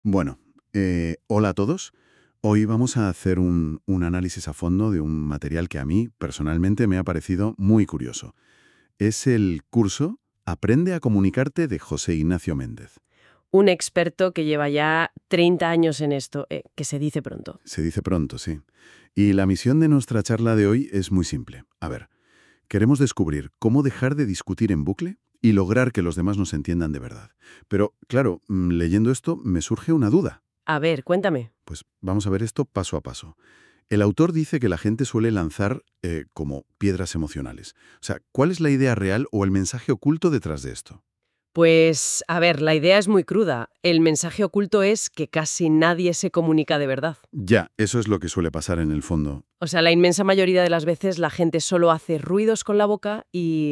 Bueno, hola a todos. Hoy vamos a hacer un análisis a fondo de un material que a mí personalmente me ha parecido muy curioso. Es el curso Aprende a comunicarte de José Ignacio Méndez. Un experto que lleva ya 30 años en esto, que se dice pronto. Se dice pronto, sí. Y la misión de nuestra charla de hoy es muy simple. A ver, queremos descubrir cómo dejar de discutir en bucle y lograr que los demás nos entiendan de verdad. Pero, claro, leyendo esto me surge una duda. A ver, cuéntame. Pues vamos a ver esto paso a paso. El autor dice que la gente suele lanzar como piedras emocionales. O sea, ¿cuál es la idea real o el mensaje oculto detrás de esto? Pues, a ver, la idea es muy cruda. El mensaje oculto es que casi nadie se comunica de verdad. Ya, eso es lo que suele pasar en el fondo. O sea, la inmensa mayoría de las veces la gente solo hace ruidos con la boca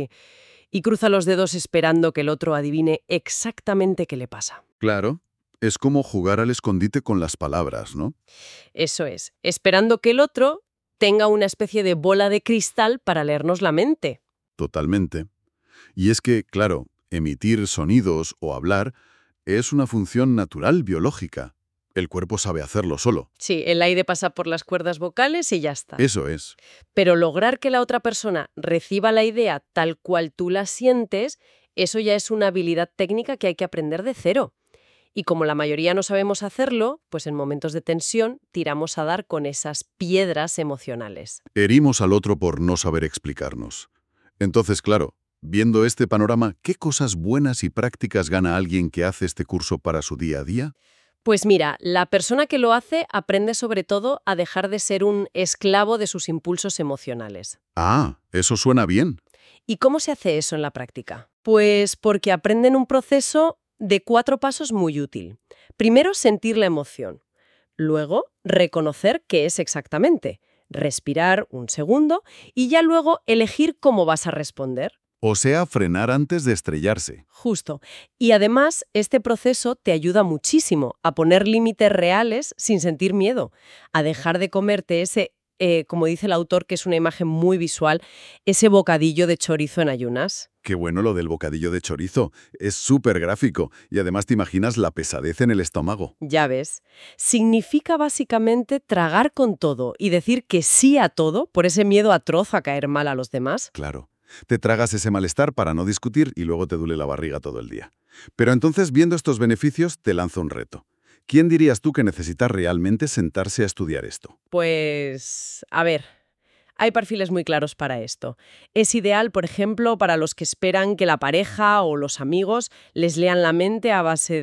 y cruza los dedos esperando que el otro adivine exactamente qué le pasa. Claro, es como jugar al escondite con las palabras, ¿no? Eso es, esperando que el otro tenga una especie de bola de cristal para leernos la mente. Totalmente. Y es que, claro, emitir sonidos o hablar es una función natural biológica. El cuerpo sabe hacerlo solo. Sí, el aire pasa por las cuerdas vocales y ya está. Eso es. Pero lograr que la otra persona reciba la idea tal cual tú la sientes, eso ya es una habilidad técnica que hay que aprender de cero. Y como la mayoría no sabemos hacerlo, pues en momentos de tensión tiramos a dar con esas piedras emocionales. Herimos al otro por no saber explicarnos. Entonces, claro, viendo este panorama, ¿qué cosas buenas y prácticas gana alguien que hace este curso para su día a día? Pues mira, la persona que lo hace aprende sobre todo a dejar de ser un esclavo de sus impulsos emocionales. Ah, eso suena bien. ¿Y cómo se hace eso en la práctica? Pues porque aprenden un proceso de 4 pasos muy útil. Primero, sentir la emoción. Luego, reconocer qué es exactamente. Respirar un segundo y ya luego elegir cómo vas a responder. O sea, frenar antes de estrellarse. Justo. Y además, este proceso te ayuda muchísimo a poner límites reales sin sentir miedo, a dejar de comerte ese, como dice el autor, que es una imagen muy visual, ese bocadillo de chorizo en ayunas. Qué bueno lo del bocadillo de chorizo. Es súper gráfico y además te imaginas la pesadez en el estómago. Ya ves. Significa básicamente tragar con todo y decir que sí a todo por ese miedo atroz a caer mal a los demás. Claro. Te tragas ese malestar para no discutir y luego te duele la barriga todo el día. Pero entonces, viendo estos beneficios, te lanzo un reto. ¿Quién dirías tú que necesita realmente sentarse a estudiar esto? Pues, a ver, hay perfiles muy claros para esto. Es ideal, por ejemplo, para los que esperan que la pareja o los amigos les lean la mente a base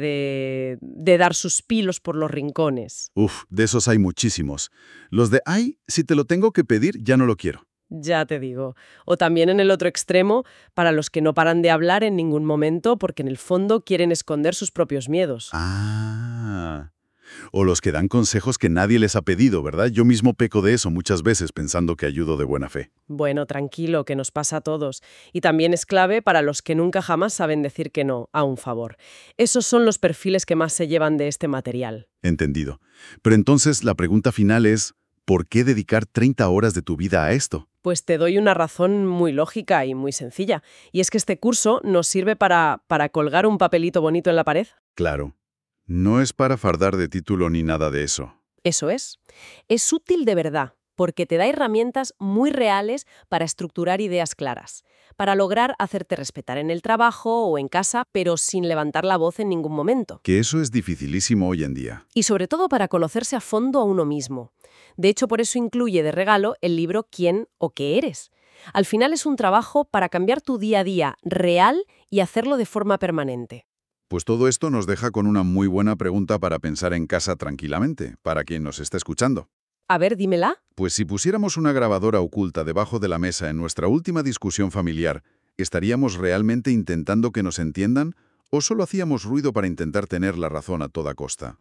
de dar suspiros por los rincones. Uf, de esos hay muchísimos. Los de, ay, si te lo tengo que pedir, ya no lo quiero. Ya te digo. O también en el otro extremo, para los que no paran de hablar en ningún momento porque en el fondo quieren esconder sus propios miedos. Ah. O los que dan consejos que nadie les ha pedido, ¿verdad? Yo mismo peco de eso muchas veces pensando que ayudo de buena fe. Bueno, tranquilo, que nos pasa a todos. Y también es clave para los que nunca jamás saben decir que no a un favor. Esos son los perfiles que más se llevan de este material. Entendido. Pero entonces la pregunta final es, ¿por qué dedicar 30 horas de tu vida a esto? Pues te doy una razón muy lógica y muy sencilla. Y es que este curso nos sirve para colgar un papelito bonito en la pared. Claro. No es para fardar de título ni nada de eso. Eso es. Es útil de verdad, porque te da herramientas muy reales para estructurar ideas claras, para lograr hacerte respetar en el trabajo o en casa, pero sin levantar la voz en ningún momento. Que eso es dificilísimo hoy en día. Y sobre todo para conocerse a fondo a uno mismo. De hecho, por eso incluye de regalo el libro ¿Quién o qué eres? Al final es un trabajo para cambiar tu día a día real y hacerlo de forma permanente. Pues todo esto nos deja con una muy buena pregunta para pensar en casa tranquilamente, para quien nos está escuchando. A ver, dímela. Pues si pusiéramos una grabadora oculta debajo de la mesa en nuestra última discusión familiar, ¿estaríamos realmente intentando que nos entiendan o solo hacíamos ruido para intentar tener la razón a toda costa?